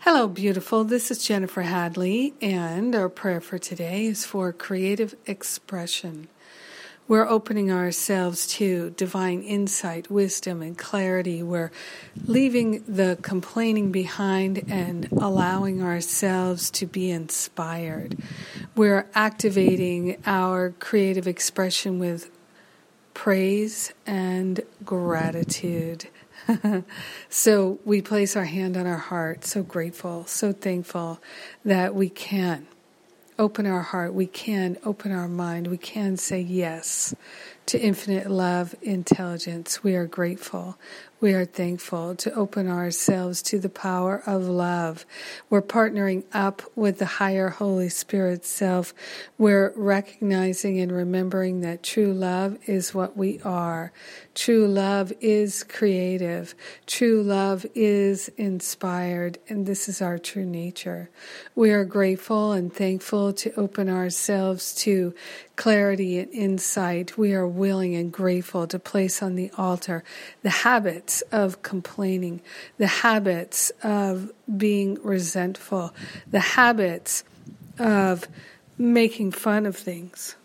Hello, beautiful. This is Jennifer Hadley, and our prayer for today is for creative expression. We're opening ourselves to divine insight, wisdom, and clarity. We're leaving the complaining behind and allowing ourselves to be inspired. We're activating our creative expression with praise and gratitude. So we place our hand on our heart, so grateful, so thankful that we can open our heart, we can open our mind, we can say yes to infinite love, intelligence. We are grateful. We are thankful to open ourselves to the power of love. We're partnering up with the higher Holy Spirit self. We're recognizing and remembering that true love is what we are. True love is creative. True love is inspired, and this is our true nature. We are grateful and thankful to open ourselves to clarity and insight. We are willing and grateful to place on the altar the habits of complaining, the habits of being resentful, the habits of making fun of things.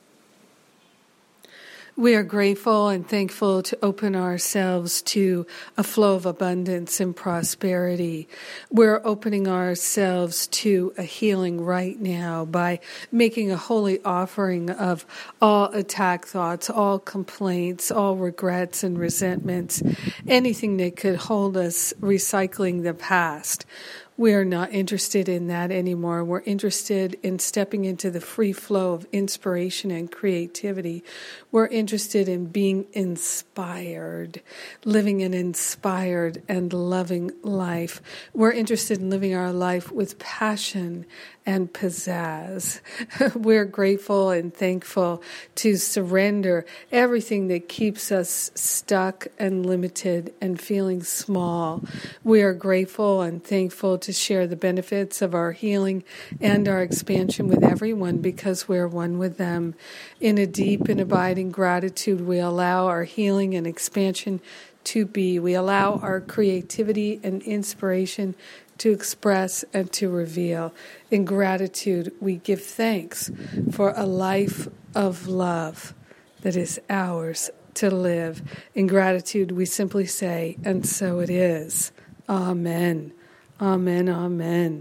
We are grateful and thankful to open ourselves to a flow of abundance and prosperity. We're opening ourselves to a healing right now by making a holy offering of all attack thoughts, all complaints, all regrets and resentments, anything that could hold us recycling the past. We are not interested in that anymore. We're interested in stepping into the free flow of inspiration and creativity. We're interested in being inspired, living an inspired and loving life. We're interested in living our life with passion and pizzazz. We're grateful and thankful to surrender everything that keeps us stuck and limited and feeling small. We are grateful and thankful to share the benefits of our healing and our expansion with everyone because we're one with them. In a deep and abiding gratitude, we allow our healing and expansion to be. We allow our creativity and inspiration to express and to reveal. In gratitude, we give thanks for a life of love that is ours to live. In gratitude, we simply say, and so it is. Amen. Amen, amen.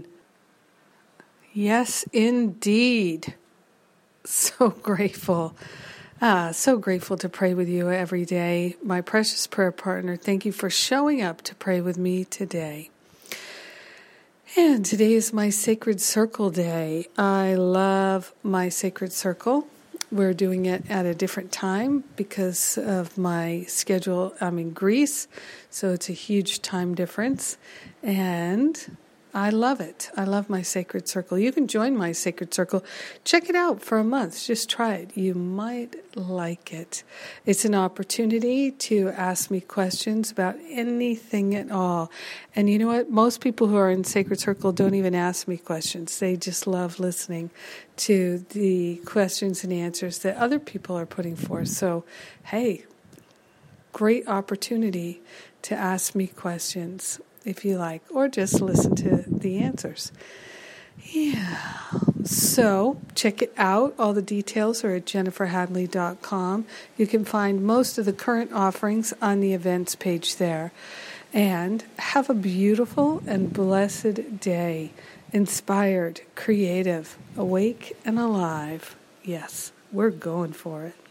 Yes, indeed. So grateful. So grateful to pray with you every day. My precious prayer partner, thank you for showing up to pray with me today. And today is my Sacred Circle Day. I love my Sacred Circle. We're doing it at a different time because of my schedule. I'm in Greece, so it's a huge time difference. And I love it. I love my Sacred Circle. You can join my Sacred Circle. Check it out for a month. Just try it. You might like it. It's an opportunity to ask me questions about anything at all. And you know what? Most people who are in Sacred Circle don't even ask me questions. They just love listening to the questions and answers that other people are putting forth. So, hey, great opportunity to ask me questions if you like, or just listen to the answers. Yeah. So check it out. All the details are at jenniferhadley.com. You can find most of the current offerings on the events page there. And have a beautiful and blessed day. Inspired, creative, awake, and alive. Yes, we're going for it.